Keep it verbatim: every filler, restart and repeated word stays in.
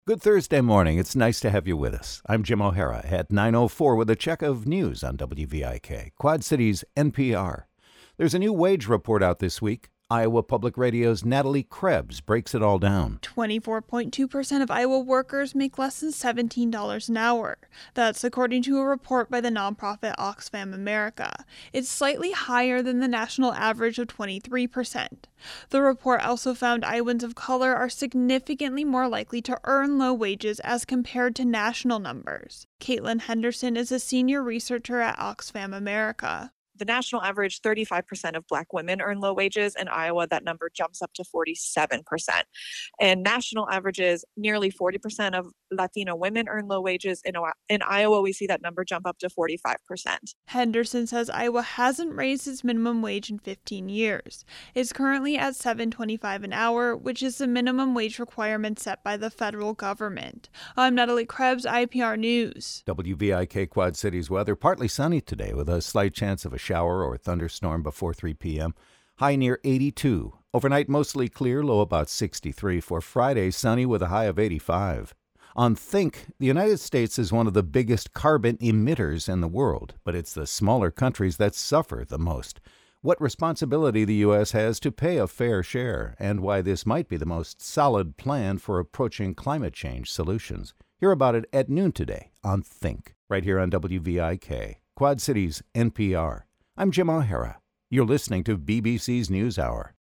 Good Thursday morning. It's nice to have you with us. I'm Jim O'Hara at nine oh four with a check of news on W V I K, Quad Cities N P R. There's a new wage report out this week. Iowa Public Radio's Natalie Krebs breaks it all down. twenty-four point two percent of Iowa workers make less than seventeen dollars an hour. That's according to a report by the nonprofit Oxfam America. It's slightly higher than the national average of twenty-three percent. The report also found Iowans of color are significantly more likely to earn low wages as compared to national numbers. Caitlin Henderson is a senior researcher at Oxfam America. The national average, thirty-five percent of Black women earn low wages. In Iowa, that number jumps up to forty-seven percent. And national averages, nearly forty percent of Latino women earn low wages. In, in Iowa, we see that number jump up to forty-five percent. Henderson says Iowa hasn't raised its minimum wage in fifteen years. It's currently at seven dollars and twenty-five cents an hour, which is the minimum wage requirement set by the federal government. I'm Natalie Krebs, I P R News. W V I K Quad Cities weather, partly sunny today with a slight chance of a shower or thunderstorm before three p.m. High near eighty-two. Overnight mostly clear, low about sixty-three. For Friday, sunny with a high of eighty-five. On Think, the United States is one of the biggest carbon emitters in the world, but it's the smaller countries that suffer the most. What responsibility the U S has to pay a fair share, and why this might be the most solid plan for approaching climate change solutions. Hear about it at noon today on Think, right here on W V I K, Quad Cities N P R. I'm Jim O'Hara. You're listening to B B C's NewsHour.